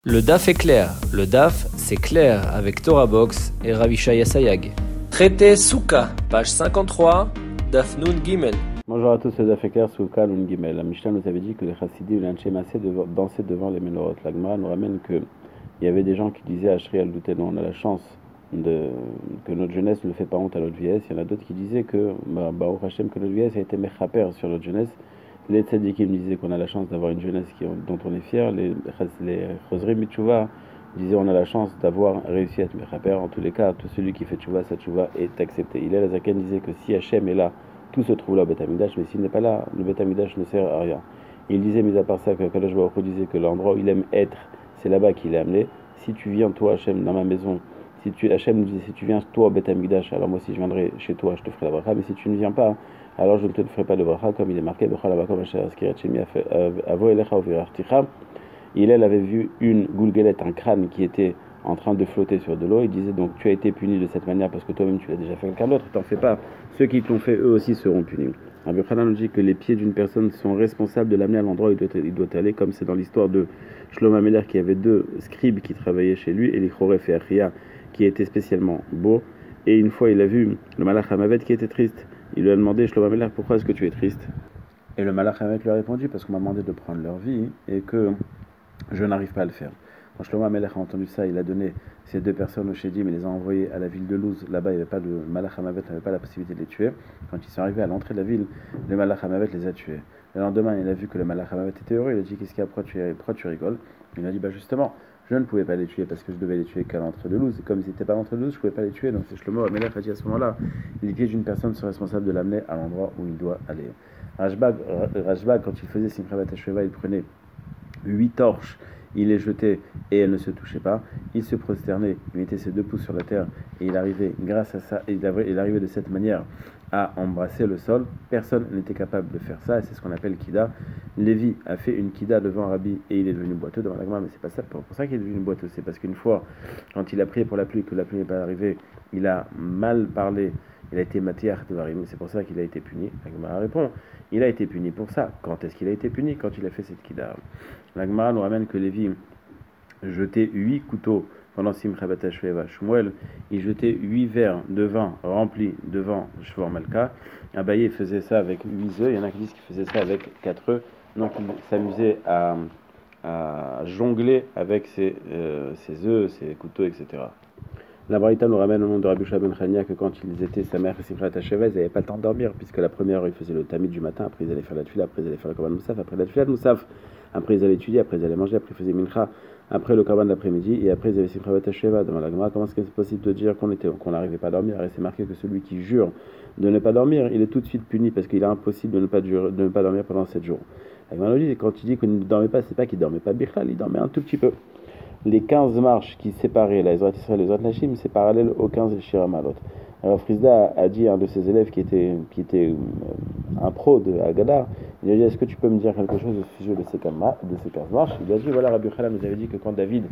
Le DAF est clair. Le DAF, c'est clair avec Torah Box et Ravishaya Sayag. Traité Souka, page 53, DAF Nun Gimel. Bonjour à tous, c'est DAF est clair, Souka Nun Gimel. La Mishnah nous avait dit que les Chassidim et les Massé dansaient devant les Menorot. La Gemara nous ramène qu'il y avait des gens qui disaient Ashri al-Douteno, on a la chance que notre jeunesse ne fait pas honte à notre vieillesse. Il y en a d'autres qui disaient que Baruch Hashem, que notre vieillesse a été mechaper sur notre jeunesse. Les tzadikim disaient qu'on a la chance d'avoir une jeunesse dont on est fier. Les Chosrim Mitchouva disaient on a la chance d'avoir réussi à être mechaper. En tous les cas, tout celui qui fait tchouva, sa tchouva est accepté. Hillel Azaken disait que si Hachem est là, tout se trouve là au Beth Amikdash, mais s'il n'est pas là, le Beth Amikdash ne sert à rien. Il disait, mis à part ça, que Kadosh Baruch Hu disait que l'endroit où il aime être, c'est là-bas qu'il est amené. Si tu viens, toi, Hachem, dans ma maison, Hachem nous disait, si tu viens, toi, au Beth Amikdash, alors moi aussi je viendrai chez toi, je te ferai la bracha, mais si tu ne viens pas, alors je ne te ferai pas de bracha, comme il est marqué, il avait vu une goulguelette, un crâne qui était en train de flotter sur de l'eau. Il disait donc tu as été puni de cette manière parce que toi-même tu l'as déjà fait, quelqu'un d'autre, t'en fais pas. Ceux qui t'ont fait, eux aussi seront punis. Rabbi Chanan nous dit que les pieds d'une personne sont responsables de l'amener à l'endroit où il doit aller, comme c'est dans l'histoire de Shlomo Ameler qui avait deux scribes qui travaillaient chez lui, Elichoref et Achia, qui étaient spécialement beaux. Et une fois il a vu le Malach Hamavet qui était triste. Il lui a demandé, Shlomo Ameler, pourquoi est-ce que tu es triste? Et le Malach Hamavet lui a répondu, parce qu'on m'a demandé de prendre leur vie et que je n'arrive pas à le faire. Quand Shlomo Ameler a entendu ça, il a donné ces deux personnes au Shedim, il les a envoyés à la ville de Luz. Là-bas, il n'y avait pas de Malach Hamavet, n'avait pas la possibilité de les tuer. Quand ils sont arrivés à l'entrée de la ville, le Malach Hamavet les a tués. Le lendemain, il a vu que le Malach Hamavet était heureux. Il a dit, qu'est-ce qu'il y a, pourquoi tu rigoles? Il a dit, justement, je ne pouvais pas les tuer parce que je devais les tuer qu'à l'entrée de Luz. Et comme ils n'étaient pas à l'entrée de Luz, je ne pouvais pas les tuer. Donc c'est Shlomo Ameler a dit à ce moment-là, les pieds d'une personne sont responsables de l'amener à l'endroit où il doit aller. Rajbag, quand il faisait Simcha Bat Hasheva, il prenait 8 torches, il les jetait et elles ne se touchaient pas. Il se prosternait, il mettait ses deux pouces sur la terre et il arrivait, grâce à ça, il arrivait de cette manière à embrasser le sol. Personne n'était capable de faire ça et c'est ce qu'on appelle Kida. Lévi a fait une Kida devant Rabbi et il est devenu boiteux devant la Gemara, mais c'est pas ça, pour ça qu'il est devenu boiteux, c'est parce qu'une fois, quand il a prié pour la pluie, que la pluie n'est pas arrivée, il a mal parlé. Il a été matiach de varim, c'est pour ça qu'il a été puni. La Gemara répond, il a été puni pour ça. Quand est-ce qu'il a été puni? Quand il a fait cette kida. La Gemara nous ramène que Lévi jetait 8 couteaux pendant Simcha Bat Hasheva. Shmuel, il jetait 8 verres de vin remplis devant Shvor Malka. Abaye faisait ça avec 8 œufs. Il y en a qui disent qu'il faisait ça avec 4 œufs. Donc il s'amusait à jongler avec ses œufs, ses couteaux, etc. La Braïta nous ramène au nom de Rabbi Shua ben Chania que quand ils étaient sa mère et Simcha Bat Hasheva, ils n'avaient pas le temps de dormir, puisque la première heure, ils faisaient le tamid du matin, après ils allaient faire la tefila, après ils allaient faire le korban moussaf, après la tefila de moussaf, après ils allaient étudier, après ils allaient manger, après ils faisaient mincha, après le korban de l'après-midi, et après ils avaient Simcha Bat Hasheva. Devant la Gemara, comment est-ce que c'est possible de dire qu'on n'arrivait pas à dormir? Et c'est marqué que celui qui jure de ne pas dormir, il est tout de suite puni, parce qu'il est impossible de ne pas dormir pendant 7 jours. La Gemara nous dit, quand il dit qu'il ne dormait pas, c'est pas qu'il ne dormait pas bichlal, il dormait un tout petit peu. Les 15 marches qui séparaient la Ezrat Israël et Ezrat Nashim, c'est parallèle aux 15 Shira Malot. Alors Frisda a dit à un de ses élèves qui était un pro de Haggadah, il a dit, est-ce que tu peux me dire quelque chose au sujet de ces 15 marches? Il a dit, voilà, Rabbi Chanan nous avait dit que quand David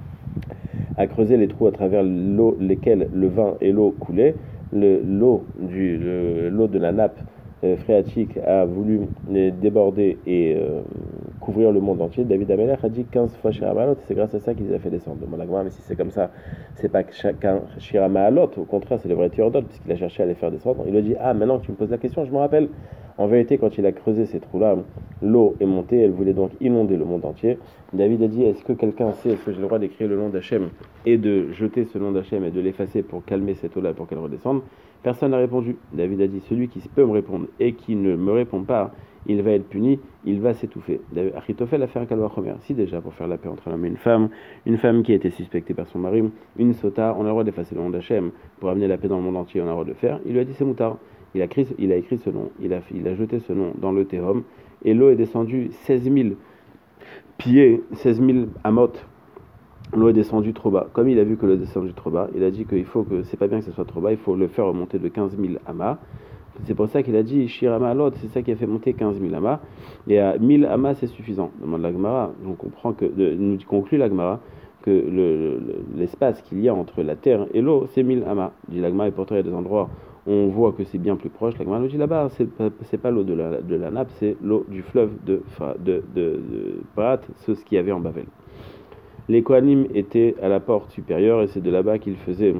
a creusé les trous à travers l'eau, lesquels le vin et l'eau coulaient, l'eau de la nappe phréatique a voulu déborder et couvrir le monde entier. David Ameler a dit 15 fois Shira Ma'alot, c'est grâce à ça qu'il les a fait descendre. Mais si c'est comme ça, c'est pas que chacun Shira Ma'alot, au contraire, c'est le vrai Théodore, puisqu'il a cherché à les faire descendre. Il a dit, maintenant que tu me poses la question, je me rappelle. En vérité, quand il a creusé ces trous-là, l'eau est montée, elle voulait donc inonder le monde entier. David a dit, est-ce que quelqu'un sait, est-ce que j'ai le droit d'écrire le nom d'Hachem et de jeter ce nom d'Hachem et de l'effacer pour calmer cette eau-là, pour qu'elle redescende? Personne n'a répondu. David a dit, celui qui peut me répondre et qui ne me répond pas, il va être puni, il va s'étouffer. Achitophel a fait un kalvachomer. Si déjà, pour faire la paix entre un homme et une femme qui a été suspectée par son mari, une sota, on a le droit d'effacer le nom d'Hachem pour amener la paix dans le monde entier, on a le droit de le faire. Il lui a dit, c'est moutard. Il a écrit ce nom, il a jeté ce nom dans le Tehom, et l'eau est descendue 16 000 pieds, 16 000 amot. L'eau est descendue trop bas. Comme il a vu que l'eau est descendue trop bas, il a dit qu'il faut que c'est pas bien que ce soit trop bas, il faut le faire remonter de 15 000 amas. C'est pour ça qu'il a dit Shirama Alot, c'est ça qui a fait monter 15 000 amas. Et à 1000 amas, c'est suffisant. Demande la Gemara. Donc on comprend nous conclut la Gemara que l'espace qu'il y a entre la terre et l'eau, c'est 1000 amas. Dit la Gemara, et pourtant il y a des endroits on voit que c'est bien plus proche. La Gemara nous dit là-bas, c'est pas l'eau de la nappe, c'est l'eau du fleuve de Prat, ce qu'il y avait en Bavel. Les Kohanim étaient à la porte supérieure et c'est de là-bas qu'ils faisaient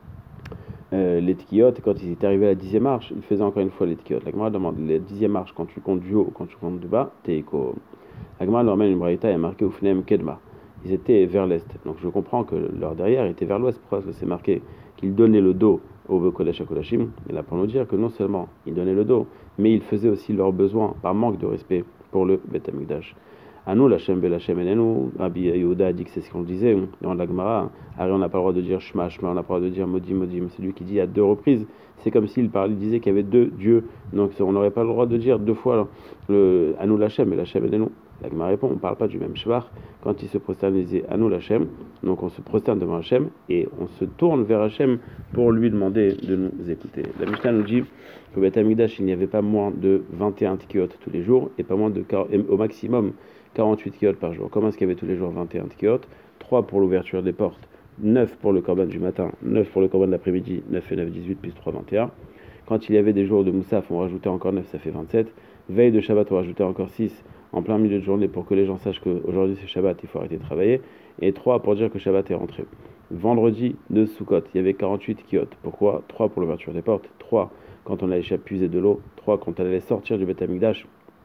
les tkiyot. Et quand ils étaient arrivés à la 10e marche, ils faisaient encore une fois les tkiyot. La Gemara demande, la 10e marche, quand tu comptes du haut, quand tu comptes du bas, t'es éco. La Gemara leur amène une braïta et a marqué Ufnem Kedma. Ils étaient vers l'est. Donc je comprends que leur derrière était vers l'ouest. Pourquoi est-ce que c'est marqué qu'ils donnaient le dos au Kodesh HaKodashim? Et là pour nous dire que non seulement ils donnaient le dos, mais ils faisaient aussi leurs besoins par manque de respect pour le Beth Amikdash. À nous, l'Hachem Belachem Elenu, Rabbi Yehuda a dit que c'est ce qu'on disait dans la Gemara. Alors on n'a pas le droit de dire Shema, Shema, on n'a pas le droit de dire Modim, Modim. C'est lui qui dit à 2 reprises. C'est comme s'il disait qu'il y avait 2 dieux. Donc on n'aurait pas le droit de dire 2 fois à nous l'Hachem et l'Hachem Elenu. La Gemara répond, on ne parle pas du même shvar. Quand il se prosterne, il disait à nous l'Hachem. Donc on se prosterne devant Hachem et on se tourne vers Hachem pour lui demander de nous écouter. La Mishnah nous dit qu'au Beth Amikdash, il n'y avait pas moins de 21 tkiyot tous les jours et pas moins de au maximum 48 tkiyot par jour. Comment est-ce qu'il y avait tous les jours 21 tkiyot? 3 pour l'ouverture des portes, 9 pour le korban du matin, 9 pour le korban de l'après-midi, 9 et 9, 18, plus 3, 21. Quand il y avait des jours de Moussaf, on rajoutait encore 9, ça fait 27. Veille de Shabbat, on rajoutait encore 6 en plein milieu de journée pour que les gens sachent qu'aujourd'hui c'est Shabbat, il faut arrêter de travailler. Et 3 pour dire que Shabbat est rentré. Vendredi de Sukkot, il y avait 48 tkiyot. Pourquoi? 3 pour l'ouverture des portes, 3 quand on allait puiser de l'eau, 3 quand on allait sortir du Beth Amikdash,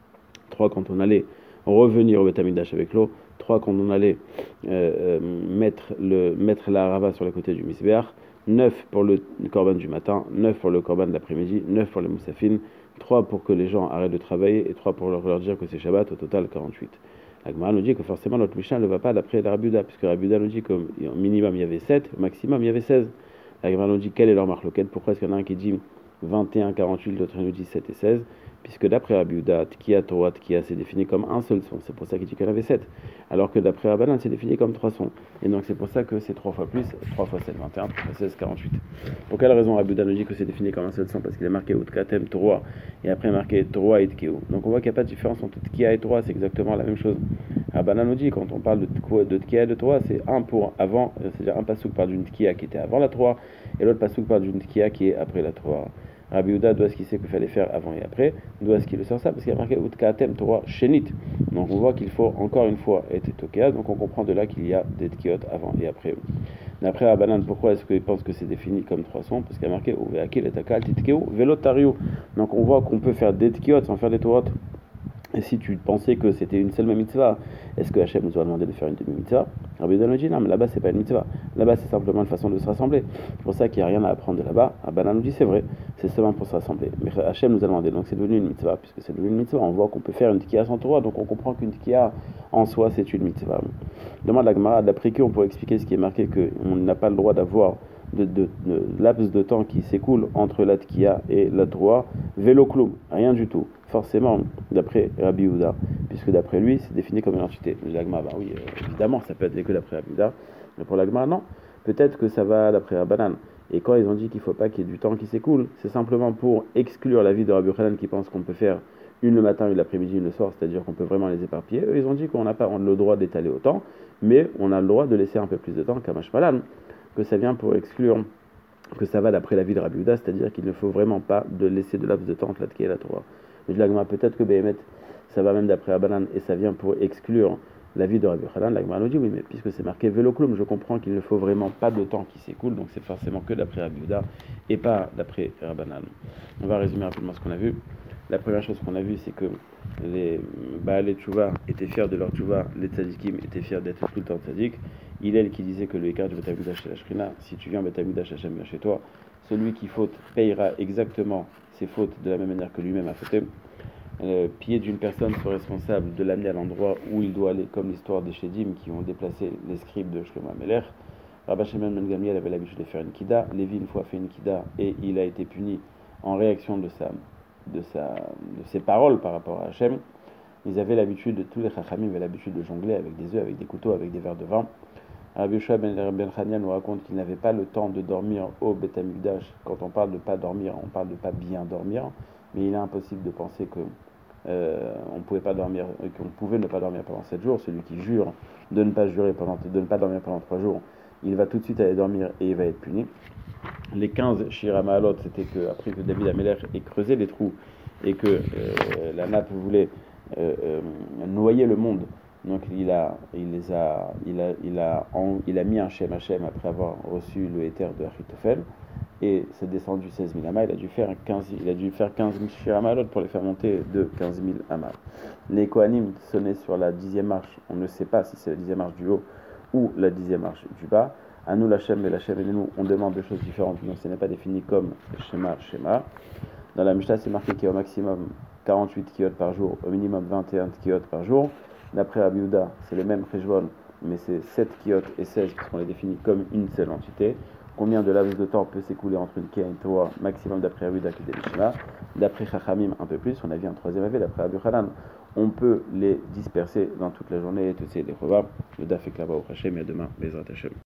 3 quand on allait revenir au Beth Amikdash avec l'eau, 3 quand on allait mettre la harava sur le côté du Misbeach, 9 pour le korban du matin, 9 pour le korban de l'après-midi, 9 pour les moussafines, 3 pour que les gens arrêtent de travailler et 3 pour leur dire que c'est Shabbat, au total 48. La Gemara nous dit que forcément notre Mishnah ne va pas d'après la Rabbi Yehuda, puisque Rabbi Yehuda nous dit qu'au minimum il y avait 7, au maximum il y avait 16. La Gemara nous dit quelle est leur marloquette, pourquoi est-ce qu'il y en a un qui dit 21, 48, l'autre nous dit 7 et 16, puisque d'après Rabbi Yehuda, Tkiya, Torah, Tkiya, c'est défini comme un seul son, c'est pour ça qu'il dit qu'il y en avait 7, alors que d'après Rabbanan, c'est défini comme 3 sons, et donc c'est pour ça que c'est 3 fois plus, 3 fois 7, 21, 3 fois 16, 48. Pour quelle raison Rabbi Yehuda nous dit que c'est défini comme un seul son? Parce qu'il a marqué Utkatem, Torah, et après marqué Torah et Tkeu. Donc on voit qu'il n'y a pas de différence entre Tkiya et Torah, c'est exactement la même chose. Rabbanan nous dit, quand on parle de Tkiya et de Torah, c'est un pour avant, c'est-à-dire un pasouk parle d'une Tkiya qui était avant la Torah, et l'autre pasouk parle d'une Tkiya qui est après la Torah. Rabbi Yehuda, d'où est-ce qu'il sait qu'il fallait faire avant et après? D'où est-ce qu'il le sort ça? Parce qu'il y a marqué Utkatem Torah Shenit. Donc on voit qu'il faut encore une fois être tokéa, donc on comprend de là qu'il y a des tkiyot avant et après. D'après Rabbanan, pourquoi est-ce qu'il pense que c'est défini comme 3 sons? Parce qu'il y a marqué Uveakil et Akal Titkeu Velotario. Donc on voit qu'on peut faire des tkiyot sans faire des Torot. Et si tu pensais que c'était une seule mitzvah, est-ce que Hachem nous a demandé de faire une demi-mitzvah? Rabbi Yehuda nous dit non, mais là-bas c'est pas une mitzvah. Là-bas c'est simplement une façon de se rassembler. C'est pour ça qu'il n'y a rien à apprendre de là-bas. Rabbanan nous dit c'est vrai, c'est seulement pour se rassembler. Mais Hachem nous a demandé, donc c'est devenu une mitzvah. Puisque c'est devenu une mitzvah, on voit qu'on peut faire une tkiya sans Torah, donc on comprend qu'une tkiya en soi c'est une mitzvah. Demande la Gemara, d'après qui on pourrait expliquer ce qui est marqué qu'on n'a pas le droit d'avoir de laps de temps qui s'écoule entre la tkiya et la Torah, vélo cloum, rien du tout. Forcément, d'après Rabbi Yehuda, puisque d'après lui, c'est défini comme une entité. L'agma, bah oui, évidemment, ça peut être que d'après Rabbi Yehuda, mais pour l'agma, non. Peut-être que ça va d'après Rabbanan. Et quand ils ont dit qu'il ne faut pas qu'il y ait du temps qui s'écoule, c'est simplement pour exclure l'avis de Rabbi Yochanan qui pense qu'on peut faire une le matin, une l'après-midi, une le soir, c'est-à-dire qu'on peut vraiment les éparpiller. Eux, ils ont dit qu'on n'a pas le droit d'étaler autant, mais on a le droit de laisser un peu plus de temps qu'à Mashmalan, que ça vient pour exclure, que ça va d'après l'avis de Rabbi Yehuda, c'est-à-dire qu'il ne faut vraiment pas de laisser de laps de temps entre la tkiya et la Torah. Mais l'agma, peut-être que Béhémet, ça va même d'après Rabbanan et ça vient pour exclure l'avis de Rabbi Yochanan. L'agma nous dit oui, mais puisque c'est marqué Véloclum, je comprends qu'il ne faut vraiment pas de temps qui s'écoule, donc c'est forcément que d'après Rabbi Yehuda et pas d'après Rabbanan. On va résumer rapidement ce qu'on a vu. La première chose qu'on a vu, c'est que les Baalei Tchouva étaient fiers de leur Tchouva, les Tzadikim étaient fiers d'être tout le temps Tzadik. Hillel qui disait que le écart du Beth Amikdash c'est la Shrina, si tu viens au Beth Amikdash, Hachem vient chez toi, celui qui faute payera exactement ses fautes de la même manière que lui-même a fauté. Le pied d'une personne soit responsable de l'amener à l'endroit où il doit aller, comme l'histoire des Shedim qui ont déplacé les scribes de Shlomo HaMelech. Rabbi Shimon ben Gamliel avait l'habitude de faire une kida. Lévi une fois fait une kida et il a été puni en réaction de ses paroles par rapport à Hachem. Ils avaient l'habitude, tous les chachamim avaient l'habitude de jongler avec des œufs, avec des couteaux, avec des verres de vin. Rabbi Yoshua ben Chania nous raconte qu'il n'avait pas le temps de dormir au Beth Amikdash. Quand on parle de pas dormir, on parle de pas bien dormir, mais il est impossible de penser que on pouvait pas dormir, qu'on pouvait ne pas dormir pendant 7 jours. Celui qui jure de ne pas dormir pendant 3 jours, il va tout de suite aller dormir et il va être puni. Les 15 Shira Ma'alot, c'était que après que David Amelech ait creusé les trous et que la nappe voulait noyer le monde Donc il a mis un Shem Hashem après avoir reçu le éther de Achitophel, et c'est descendu 16 000 amas. Il a dû faire 15 000 Shir Amalot pour les faire monter de 15 000 amas. Les Kohanim sonnaient sur la 10e marche, on ne sait pas si c'est la 10e marche du haut ou la 10e marche du bas. À nous, l'Hachem et l'Hachem et nous, on demande des choses différentes, donc ce n'est pas défini comme Shema. Dans la Mishnah, c'est marqué qu'il y a au maximum 48 kiyot par jour, au minimum 21 kiyot par jour. D'après Rabbi Yehuda, c'est le même Cheshbon, mais c'est 7 kiyot et 16 parce qu'on les définit comme une seule entité. Combien de laps de temps peut s'écouler entre une Kiyah et une Torah maximum d'après Rabbi Yehuda qui est des Mishnah. D'après Chachamim, un peu plus, on a vu un troisième avis, d'après Rabbi Hanan, on peut les disperser dans toute la journée et tous ces Lechova. Le Daf est là-bas au Hachem et à demain, Bezrat Hashem.